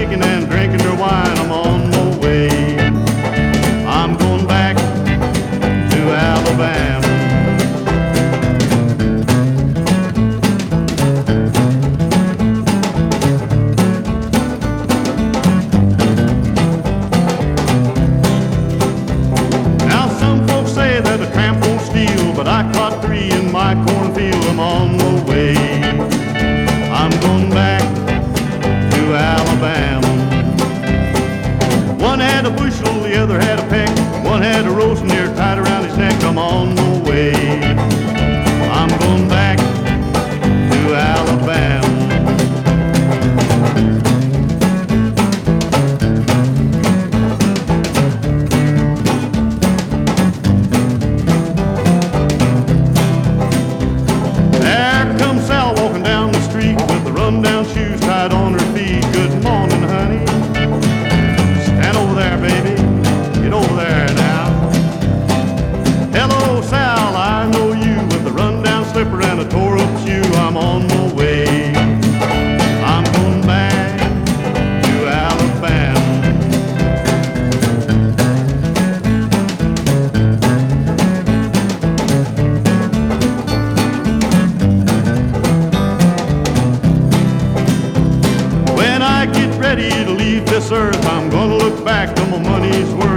chicken and drinking their wine. I'm on my way. I'm going back to Alabama. Now some folks say that a tramp won't steal, but I caught 3 in my cornfield. I'm on my way. I'm going back to Alabama. One had a bushel, the other had a peck. One had a roasting ear tied around his neck. I'm on my way. I'm going back to Alabama. There comes Sal walking down the street with the run-down shoes tied on her feet. Good morning, honey. Stand over there, baby. Get over there now. Hello, Sal, I know you with the run-down slipper and a tore-up shoe. I'm on my way. I'm going back to Alabama. When I get ready to leave this earth, I'm gonna look back on my money's worth.